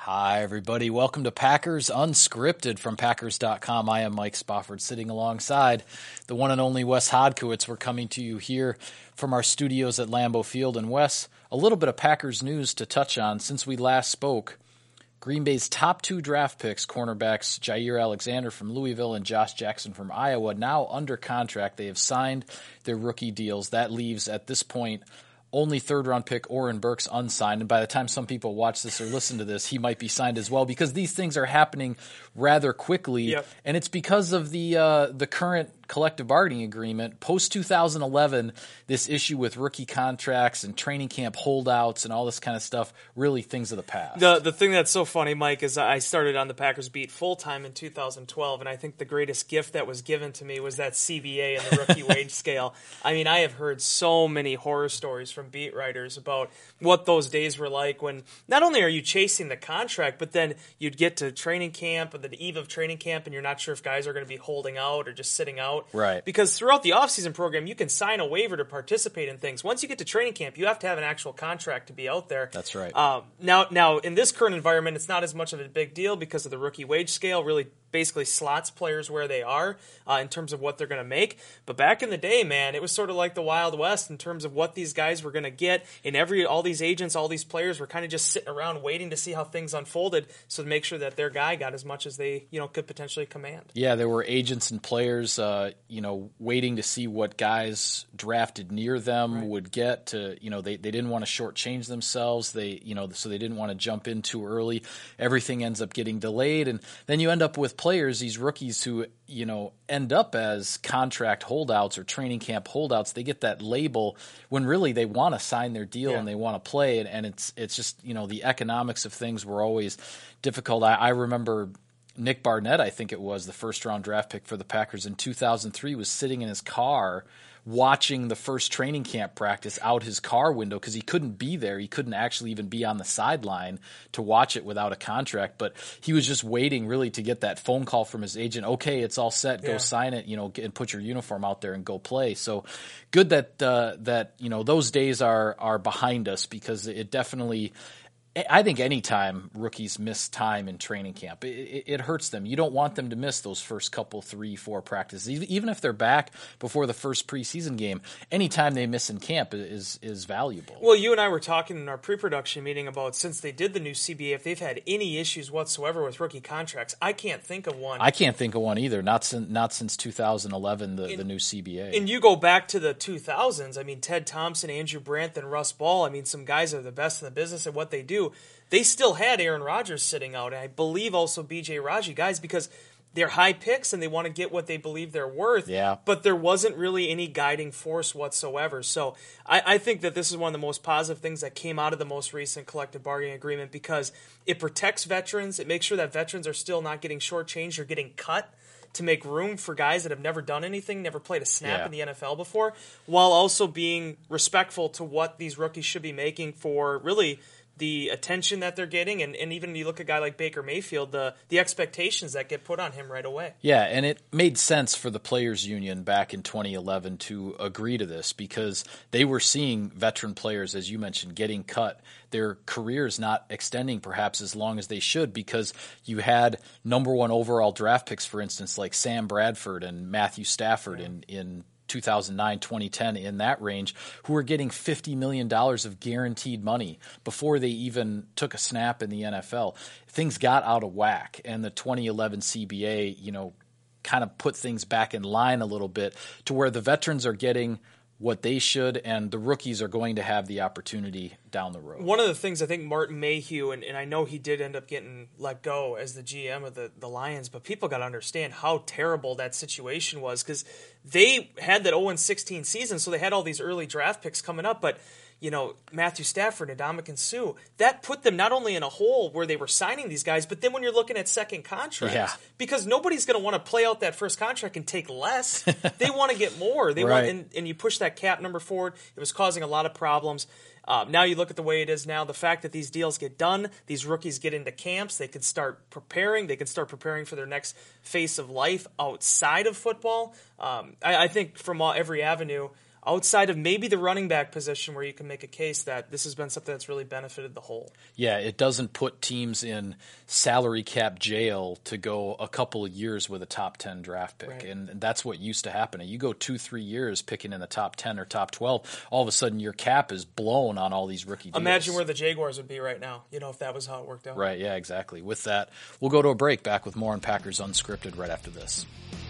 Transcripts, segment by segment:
Hi, everybody. Welcome to Packers Unscripted from Packers.com. I am Mike Spofford, sitting alongside the one and only Wes Hodkiewicz. We're coming to you here from our studios at Lambeau Field. And Wes, a little bit of Packers news to touch on. Since we last spoke, Green Bay's top two draft picks, cornerbacks Jaire Alexander from Louisville and Josh Jackson from Iowa, now under contract. They have signed their rookie deals. That leaves, at this point, only third-round pick Oren Burks unsigned, and by the time some people watch this or listen to this, he might be signed as well, because these things are happening rather quickly, and it's because of the current collective bargaining agreement. Post-2011, this issue with rookie contracts and training camp holdouts and all this kind of stuff, really things of the past. The thing that's so funny, Mike, is I started on the Packers beat full-time in 2012, and I think the greatest gift that was given to me was that CBA and the rookie wage scale. I mean, I have heard so many horror stories from beat writers about what those days were like when not only are you chasing the contract, but then you'd get to training camp or the eve of training camp and you're not sure if guys are going to be holding out or just sitting out. Right. Because throughout the offseason program, you can sign a waiver to participate in things. Once you get to training camp, you have to have an actual contract to be out there. That's right. Now, in this current environment, it's not as much of a big deal because of the rookie wage scale really basically slots players where they are in terms of what they're going to make. But back in the day, man, it was sort of like the Wild West in terms of what these guys were going to get. And all these agents, all these players were kind of just sitting around waiting to see how things unfolded, so to make sure that their guy got as much as they could potentially command. Yeah, there were agents and players waiting to see what guys drafted near them would get to, they didn't want to shortchange themselves. So they didn't want to jump in too early. Everything ends up getting delayed, and then you end up with players, these rookies who, end up as contract holdouts or training camp holdouts. They get that label when really they want to sign their deal and they want to play it. And it's just, the economics of things were always difficult. I remember Nick Barnett, I think it was, the first-round draft pick for the Packers in 2003, was sitting in his car watching the first training camp practice out his car window because he couldn't be there. He couldn't actually even be on the sideline to watch it without a contract. But he was just waiting really to get that phone call from his agent. Okay, it's all set. Go sign it, and put your uniform out there and go play. So good that those days are behind us, because it definitely – I think anytime rookies miss time in training camp, it hurts them. You don't want them to miss those first couple, 3-4 practices. Even if they're back before the first preseason game, anytime they miss in camp is valuable. Well, you and I were talking in our pre-production meeting about, since they did the new CBA, if they've had any issues whatsoever with rookie contracts. I can't think of one. I can't think of one either, not since 2011, the new CBA. And you go back to the 2000s, I mean, Ted Thompson, Andrew Brandt, and Russ Ball, I mean, some guys are the best in the business at what they do. They still had Aaron Rodgers sitting out, and I believe also B.J. Raji, guys, because they're high picks and they want to get what they believe they're worth. Yeah. But there wasn't really any guiding force whatsoever. So I think that this is one of the most positive things that came out of the most recent collective bargaining agreement, because it protects veterans. It makes sure that veterans are still not getting shortchanged or getting cut to make room for guys that have never done anything, never played a snap in the NFL before, while also being respectful to what these rookies should be making for really the attention that they're getting, and even you look at a guy like Baker Mayfield, the expectations that get put on him right away. Yeah, and it made sense for the Players Union back in 2011 to agree to this, because they were seeing veteran players, as you mentioned, getting cut, their careers not extending perhaps as long as they should, because you had number one overall draft picks, for instance, like Sam Bradford and Matthew Stafford in 2009, 2010, in that range, who were getting $50 million of guaranteed money before they even took a snap in the NFL. Things got out of whack, and the 2011 CBA, kind of put things back in line a little bit to where the veterans are getting what they should, and the rookies are going to have the opportunity down the road. One of the things I think Martin Mayhew, and I know he did end up getting let go as the GM of the Lions, but people got to understand how terrible that situation was, because they had that 0-16 season, so they had all these early draft picks coming up, but Matthew Stafford and Ndamukong Suh, that put them not only in a hole where they were signing these guys, but then when you're looking at second contracts, because nobody's going to want to play out that first contract and take less. They want to get more. They want, and you push that cap number forward. It was causing a lot of problems. Now you look at the way it is now, the fact that these deals get done, these rookies get into camps, they can start preparing. They can start preparing for their next phase of life outside of football. I think from every avenue, outside of maybe the running back position where you can make a case that this has been something that's really benefited the whole. Yeah, it doesn't put teams in salary cap jail to go a couple of years with a top 10 draft pick. Right. And that's what used to happen. You go 2-3 years picking in the top 10 or top 12, all of a sudden your cap is blown on all these rookie deals. Imagine where the Jaguars would be right now, if that was how it worked out. Right, yeah, exactly. With that, we'll go to a break. Back with more on Packers Unscripted right after this.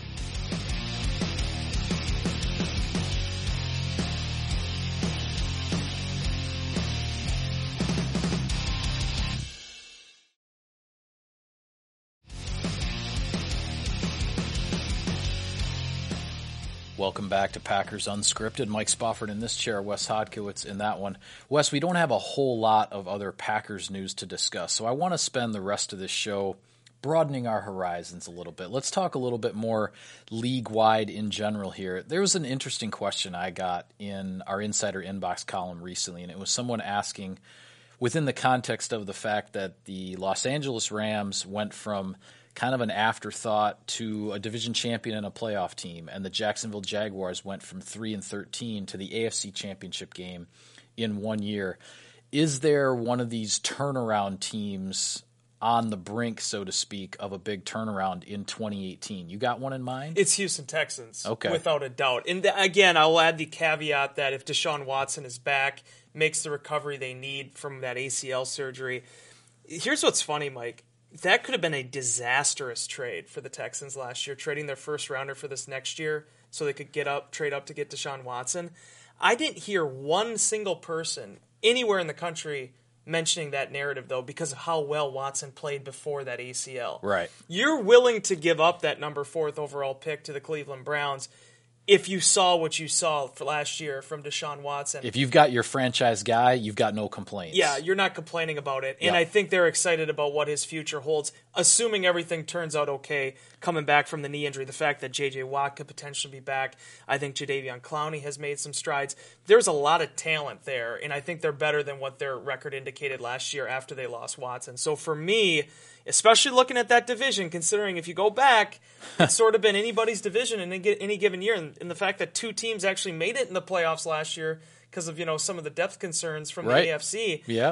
Welcome back to Packers Unscripted. Mike Spofford in this chair, Wes Hodkiewicz in that one. Wes, we don't have a whole lot of other Packers news to discuss, so I want to spend the rest of this show broadening our horizons a little bit. Let's talk a little bit more league-wide in general here. There was an interesting question I got in our Insider Inbox column recently, and it was someone asking, within the context of the fact that the Los Angeles Rams went from kind of an afterthought to a division champion and a playoff team, and the Jacksonville Jaguars went from 3-13 to the AFC Championship game in 1 year. Is there one of these turnaround teams on the brink, so to speak, of a big turnaround in 2018? You got one in mind? It's Houston Texans, okay, without a doubt. And again, I'll add the caveat that if Deshaun Watson is back, makes the recovery they need from that ACL surgery. Here's what's funny, Mike. That could have been a disastrous trade for the Texans last year, trading their first rounder for this next year so they could trade up to get Deshaun Watson. I didn't hear one single person anywhere in the country mentioning that narrative, though, because of how well Watson played before that ACL. Right. You're willing to give up that number 4th overall pick to the Cleveland Browns if you saw what you saw for last year from Deshaun Watson. If you've got your franchise guy, you've got no complaints. Yeah, you're not complaining about it. And I think they're excited about what his future holds, assuming everything turns out okay coming back from the knee injury. The fact that J.J. Watt could potentially be back. I think Jadeveon Clowney has made some strides. There's a lot of talent there, and I think they're better than what their record indicated last year after they lost Watson. So for me, especially looking at that division, considering if you go back, it's sort of been anybody's division in any given year. And the fact that 2 teams actually made it in the playoffs last year because of some of the depth concerns from the AFC. Yeah,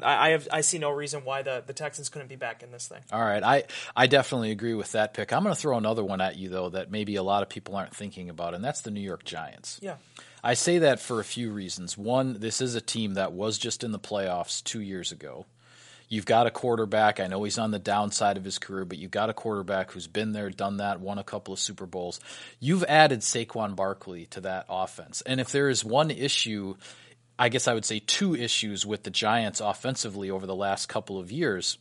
I see no reason why the Texans couldn't be back in this thing. All right, I definitely agree with that pick. I'm going to throw another one at you, though, that maybe a lot of people aren't thinking about, and that's the New York Giants. Yeah. I say that for a few reasons. One, this is a team that was just in the playoffs 2 years ago. You've got a quarterback. I know he's on the downside of his career, but you've got a quarterback who's been there, done that, won a couple of Super Bowls. You've added Saquon Barkley to that offense. And if there is one issue, I guess I would say 2 issues with the Giants offensively over the last couple of years.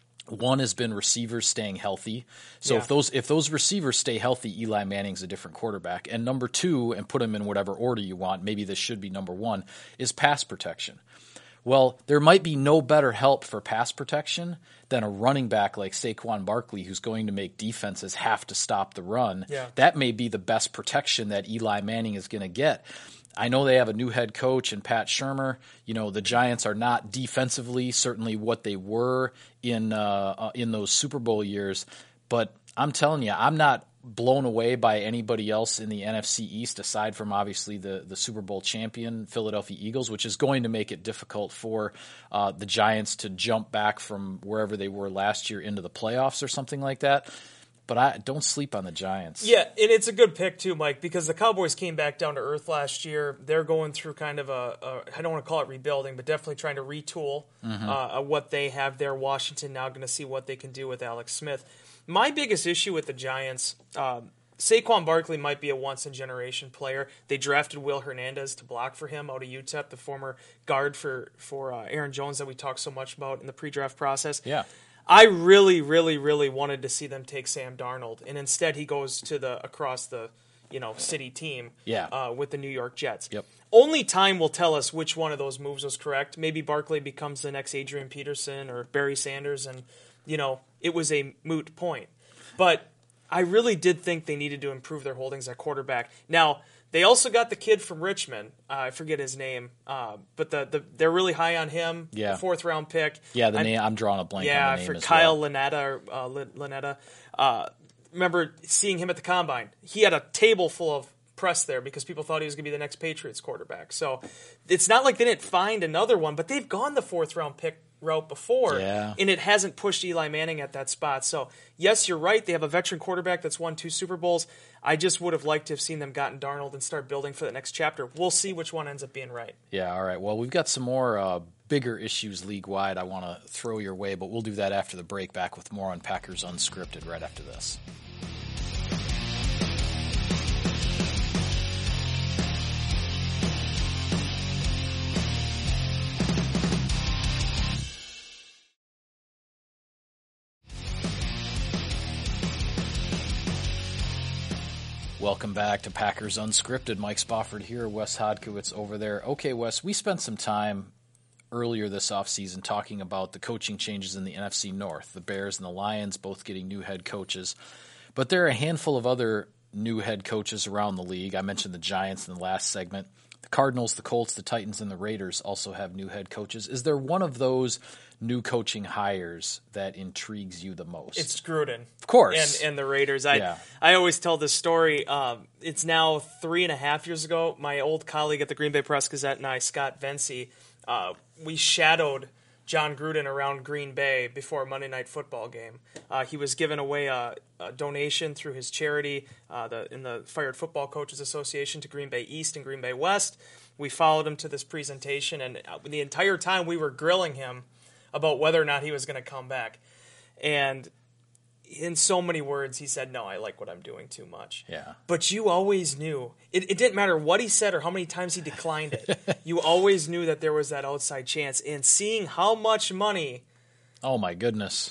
One has been receivers staying healthy. So if those receivers stay healthy, Eli Manning's a different quarterback. And number 2, and put them in whatever order you want, maybe this should be number 1, is pass protection. Well, there might be no better help for pass protection than a running back like Saquon Barkley who's going to make defenses have to stop the run. Yeah. That may be the best protection that Eli Manning is going to get. I know they have a new head coach in Pat Shurmur. The Giants are not defensively certainly what they were in those Super Bowl years, but I'm telling you, I'm not blown away by anybody else in the NFC East aside from obviously the Super Bowl champion Philadelphia Eagles, which is going to make it difficult for the Giants to jump back from wherever they were last year into the playoffs or something like that. But I don't sleep on the Giants. Yeah, and it's a good pick too, Mike, because the Cowboys came back down to earth last year. They're going through kind of I don't want to call it rebuilding, but definitely trying to retool what they have there. Washington now going to see what they can do with Alex Smith. My biggest issue with the Giants, Saquon Barkley might be a once-in-generation player. They drafted Will Hernandez to block for him out of UTEP, the former guard for Aaron Jones that we talked so much about in the pre-draft process. Yeah. I really, really, really wanted to see them take Sam Darnold, and instead he goes to across the city team with the New York Jets. Yep. Only time will tell us which one of those moves was correct. Maybe Barkley becomes the next Adrian Peterson or Barry Sanders, and it was a moot point. But I really did think they needed to improve their holdings at quarterback. Now, they also got the kid from Richmond. I forget his name, but they're really high on him. Yeah. The 4th-round pick. Yeah, the name. I'm drawing a blank on the name for as Kyle well. Lanetta. Remember seeing him at the Combine. He had a table full of press there because people thought he was going to be the next Patriots quarterback. So it's not like they didn't find another one, but they've gone the 4th-round pick route before, and it hasn't pushed Eli Manning at that spot. So, yes, you're right. They have a veteran quarterback that's won 2 Super Bowls. I just would have liked to have seen them gotten Darnold and start building for the next chapter. We'll see which one ends up being right. Yeah, all right. Well, we've got some more bigger issues league-wide I want to throw your way, but we'll do that after the break. Back with more on Packers Unscripted right after this. Welcome back to Packers Unscripted. Mike Spofford here, Wes Hodkiewicz over there. Okay, Wes, we spent some time earlier this offseason talking about the coaching changes in the NFC North. The Bears and the Lions both getting new head coaches. But there are a handful of other new head coaches around the league. I mentioned the Giants in the last segment. The Cardinals, the Colts, the Titans, and the Raiders also have new head coaches. Is there one of those new coaching hires that intrigues you the most? It's Gruden. Of course. And the Raiders. I always tell this story. It's now 3.5 years ago. My old colleague at the Green Bay Press-Gazette and I, Scott Vency, we shadowed John Gruden around Green Bay before a Monday Night Football game. He was giving away a donation through his charity in the Fired Football Coaches Association to Green Bay East and Green Bay West. We followed him to this presentation, and the entire time we were grilling him about whether or not he was going to come back. And in so many words, he said, no, I like what I'm doing too much. Yeah. But you always knew. It didn't matter what he said or how many times he declined it. You always knew that there was that outside chance. And seeing how much money, oh my goodness,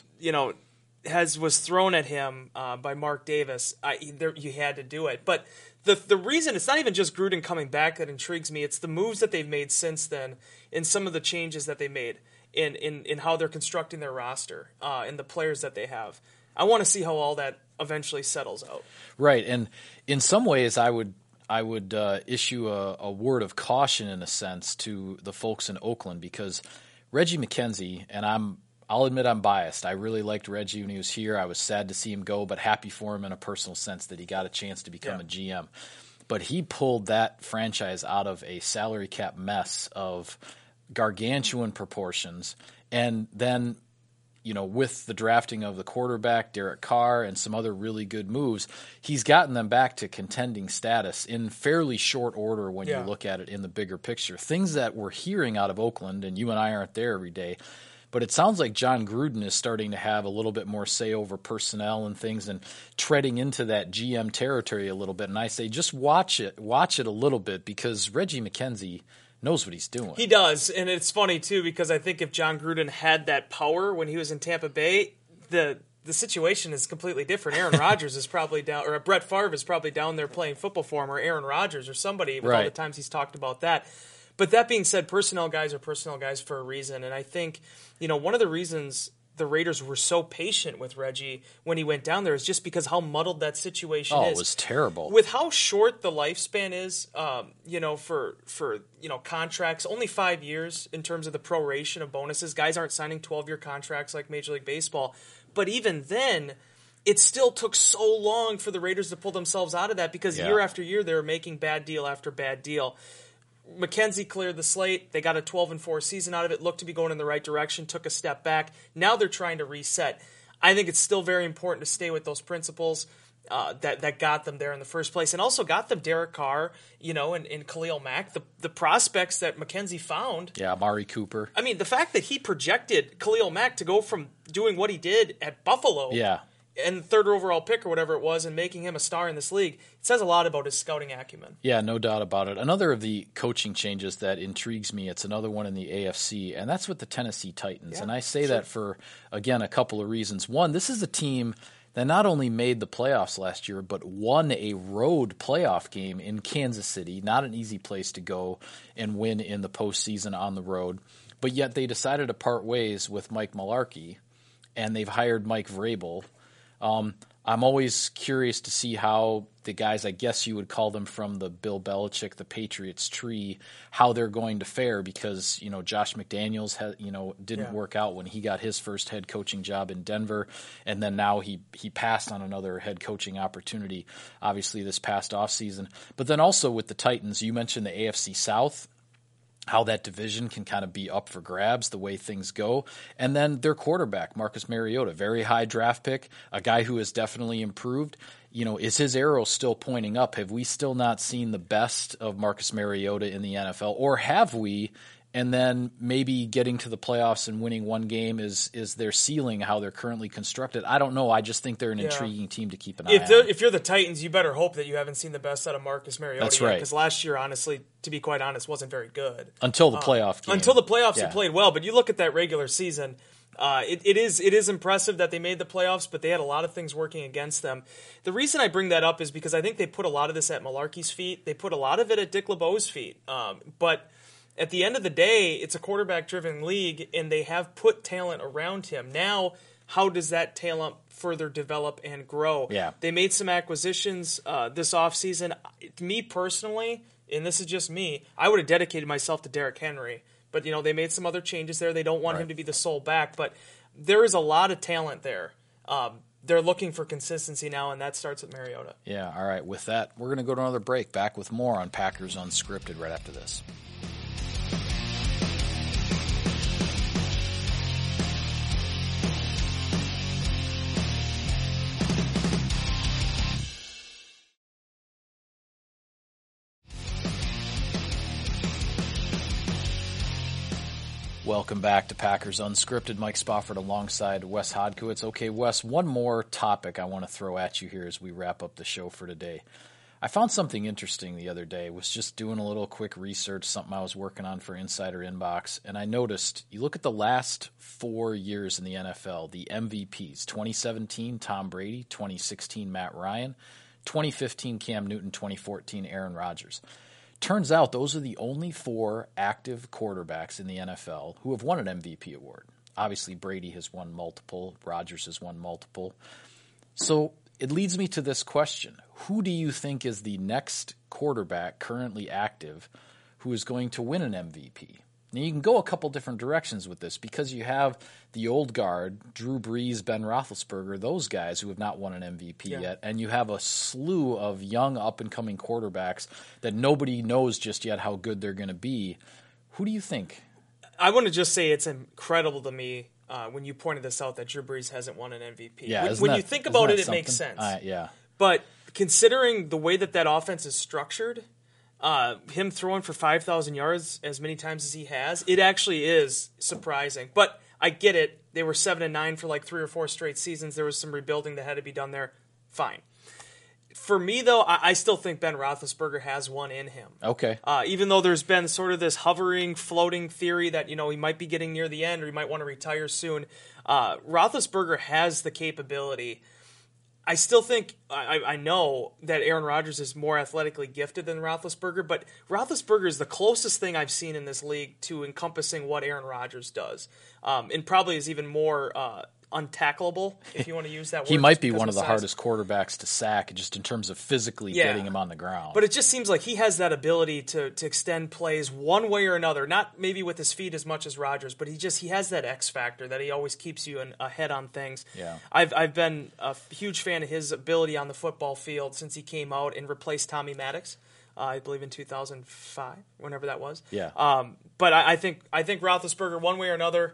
was thrown at him by Mark Davis, you had to do it. But the reason, it's not even just Gruden coming back that intrigues me. It's the moves that they've made since then and some of the changes that they made in how they're constructing their roster and the players that they have. I want to see how all that eventually settles out. Right, and in some ways, I would issue a word of caution in a sense to the folks in Oakland, because Reggie McKenzie, and I'll admit I'm biased. I really liked Reggie when he was here. I was sad to see him go, but happy for him in a personal sense that he got a chance to become a GM. But he pulled that franchise out of a salary cap mess of gargantuan proportions, and then with the drafting of the quarterback, Derek Carr, and some other really good moves, he's gotten them back to contending status in fairly short order when you look at it in the bigger picture. Things that we're hearing out of Oakland, and you and I aren't there every day, but it sounds like John Gruden is starting to have a little bit more say over personnel and things and treading into that GM territory a little bit. And I say just watch it a little bit, because Reggie McKenzie knows what he's doing. He does, and it's funny, too, because I think if John Gruden had that power when he was in Tampa Bay, the situation is completely different. Aaron Rodgers is probably down, or Brett Favre is probably down there playing football for him, or Aaron Rodgers or somebody, with all the times he's talked about that. But that being said, personnel guys are personnel guys for a reason, and I think one of the reasons the Raiders were so patient with Reggie when he went down there is just because how muddled that situation is. Oh, it was terrible. With how short the lifespan is, for contracts, only 5 years in terms of the proration of bonuses. Guys aren't signing 12-year contracts like Major League Baseball. But even then, it still took so long for the Raiders to pull themselves out of that, because year after year they were making bad deal after bad deal. McKenzie cleared the slate. They got a 12-4 season out of it, looked to be going in the right direction, took a step back. Now they're trying to reset. I think it's still very important to stay with those principles that got them there in the first place, and also got them Derek Carr, and Khalil Mack, the prospects that McKenzie found. Yeah, Amari Cooper. I mean, the fact that he projected Khalil Mack to go from doing what he did at Buffalo and third overall pick or whatever it was, and making him a star in this league, it says a lot about his scouting acumen. Yeah, no doubt about it. Another of the coaching changes that intrigues me, it's another one in the AFC, and that's with the Tennessee Titans. Yeah, and I say that for, again, a couple of reasons. One, this is a team that not only made the playoffs last year, but won a road playoff game in Kansas City. Not an easy place to go and win in the postseason on the road. But yet they decided to part ways with Mike Mularkey, and they've hired Mike Vrabel. I'm always curious to see how the guys, I guess you would call them from the Bill Belichick, the Patriots tree, how they're going to fare because, Josh McDaniels didn't work out when he got his first head coaching job in Denver. And then now he passed on another head coaching opportunity, obviously this past offseason. But then also with the Titans, you mentioned the AFC South, how that division can kind of be up for grabs the way things go. And then their quarterback, Marcus Mariota, very high draft pick, a guy who has definitely improved. Is his arrow still pointing up? Have we still not seen the best of Marcus Mariota in the NFL? Or have we? And then maybe getting to the playoffs and winning one game is their ceiling how they're currently constructed. I don't know. I just think they're an intriguing team to keep an eye on. If you're the Titans, you better hope that you haven't seen the best out of Marcus Mariota. That's right. Because last year, honestly, to be quite honest, wasn't very good. Until the playoff game. Until the playoffs, he played well. But you look at that regular season, it is impressive that they made the playoffs, but they had a lot of things working against them. The reason I bring that up is because I think they put a lot of this at Malarkey's feet. They put a lot of it at Dick LeBeau's feet. But at the end of the day, it's a quarterback-driven league, and they have put talent around him. Now, how does that talent further develop and grow? Yeah. They made some acquisitions this offseason. Me personally, and this is just me, I would have dedicated myself to Derrick Henry. But, they made some other changes there. They don't want him to be the sole back. But there is a lot of talent there. They're looking for consistency now, and that starts with Mariota. Yeah, all right. With that, we're going to go to another break. Back with more on Packers Unscripted right after this. Welcome back to Packers Unscripted. Mike Spofford alongside Wes Hodkiewicz. Okay, Wes, one more topic I want to throw at you here as we wrap up the show for today. I found something interesting the other day. Was just doing a little quick research, something I was working on for Insider Inbox, and I noticed, you look at the last 4 years in the NFL, the MVPs, 2017, Tom Brady, 2016, Matt Ryan, 2015, Cam Newton, 2014, Aaron Rodgers. Turns out those are the only 4 active quarterbacks in the NFL who have won an MVP award. Obviously, Brady has won multiple. Rodgers has won multiple. So it leads me to this question. Who do you think is the next quarterback currently active who is going to win an MVP? Now, you can go a couple different directions with this because you have the old guard, Drew Brees, Ben Roethlisberger, those guys who have not won an MVP yet, and you have a slew of young up-and-coming quarterbacks that nobody knows just yet how good they're going to be. Who do you think? I want to just say it's incredible to me when you pointed this out that Drew Brees hasn't won an MVP. Yeah, when you think about it, it makes sense. Yeah. But considering the way that offense is structured, him throwing for 5,000 yards as many times as he has, it actually is surprising. But I get it. They were 7-9 for like 3 or 4 straight seasons. There was some rebuilding that had to be done there. Fine. For me, though, I still think Ben Roethlisberger has one in him. Okay. Even though there's been sort of this hovering, floating theory that, he might be getting near the end or he might want to retire soon, Roethlisberger has the capability. I still think, I know that Aaron Rodgers is more athletically gifted than Roethlisberger, but Roethlisberger is the closest thing I've seen in this league to encompassing what Aaron Rodgers does, and probably is even more untackleable, if you want to use that word. He might be one of the hardest quarterbacks to sack just in terms of physically getting him on the ground. But it just seems like he has that ability to extend plays one way or another, not maybe with his feet as much as Rodgers, but he has that X factor that he always keeps you ahead on things. Yeah. I've been a huge fan of his ability on the football field since he came out and replaced Tommy Maddox. I believe in 2005, whenever that was. Yeah. But I think Roethlisberger, one way or another,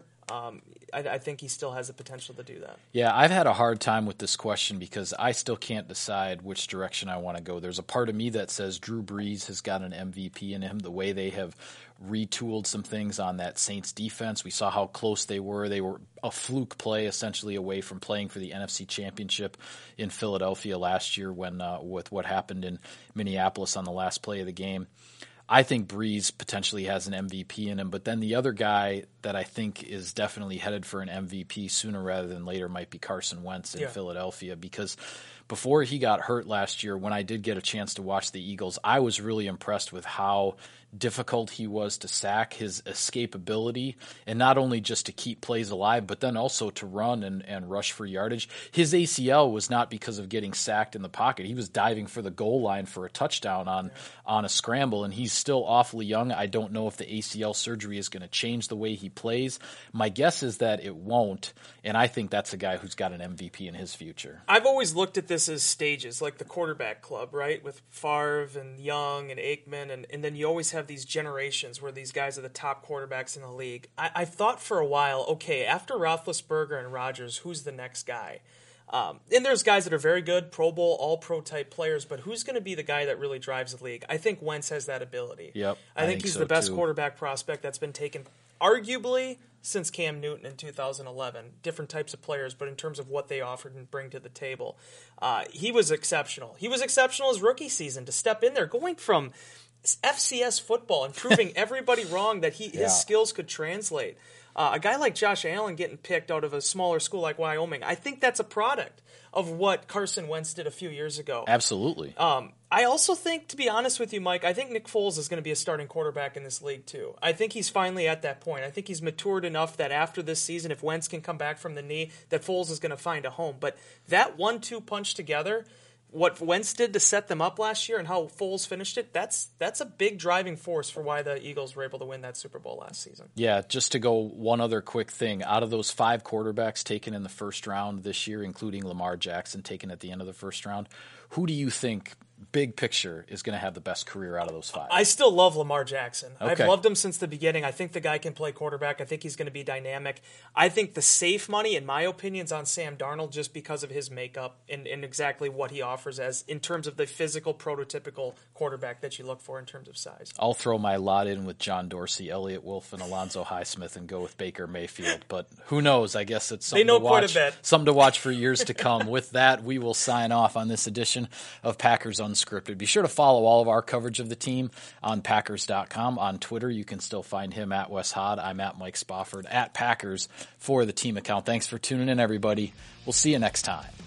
I think he still has the potential to do that. Yeah, I've had a hard time with this question because I still can't decide which direction I want to go. There's a part of me that says Drew Brees has got an MVP in him, the way they have retooled some things on that Saints defense. We saw how close they were. They were a fluke play essentially away from playing for the NFC Championship in Philadelphia last year when with what happened in Minneapolis on the last play of the game. I think Brees potentially has an MVP in him, but then the other guy that I think is definitely headed for an MVP sooner rather than later might be Carson Wentz in Philadelphia, because before he got hurt last year, when I did get a chance to watch the Eagles, I was really impressed with how difficult he was to sack, his escapability, and not only just to keep plays alive, but then also to run and rush for yardage. His ACL was not because of getting sacked in the pocket. He was diving for the goal line for a touchdown on a scramble, and he's still awfully young. I don't know if the ACL surgery is going to change the way he plays. My guess is that it won't, and I think that's a guy who's got an MVP in his future. I've always looked at this as stages, like the quarterback club, right? With Favre and Young and Aikman, and then you always have these generations where these guys are the top quarterbacks in the league. I've thought for a while, okay, after Roethlisberger and Rodgers, who's the next guy? And there's guys that are very good, Pro Bowl, all-pro type players, but who's going to be the guy that really drives the league? I think Wentz has that ability. Yep, I think he's so the best too. quarterback prospect that's been taken, arguably, since Cam Newton in 2011. Different types of players, but in terms of what they offered and bring to the table, he was exceptional. He was exceptional his rookie season to step in there, going from FCS football and proving everybody wrong that his skills could translate. A guy like Josh Allen getting picked out of a smaller school like Wyoming, I think that's a product of what Carson Wentz did a few years ago. Absolutely. I also think, to be honest with you, Mike, I think Nick Foles is going to be a starting quarterback in this league too. I think he's finally at that point. I think he's matured enough that after this season, if Wentz can come back from the knee, that Foles is going to find a home. But that 1-2 punch together, what Wentz did to set them up last year and how Foles finished it, that's a big driving force for why the Eagles were able to win that Super Bowl last season. Yeah, just to go one other quick thing. Out of those 5 quarterbacks taken in the first round this year, including Lamar Jackson taken at the end of the first round, who do you think, big picture, is going to have the best career out of those 5? I still love Lamar Jackson. Okay. I've loved him since the beginning. I think the guy can play quarterback. I think he's going to be dynamic. I think the safe money, in my opinion, is on Sam Darnold just because of his makeup and exactly what he offers as in terms of the physical, prototypical quarterback that you look for in terms of size. I'll throw my lot in with John Dorsey, Elliott Wolf, and Alonzo Highsmith and go with Baker Mayfield. But who knows? I guess it's something, they know to watch, quite a bit. Something to watch for years to come. With that, we will sign off on this edition of Packers Unscripted. Be sure to follow all of our coverage of the team on Packers.com. On Twitter, you can still find him at Wes Hod. I'm at Mike Spofford at Packers for the team account. Thanks for tuning in, everybody. We'll see you next time.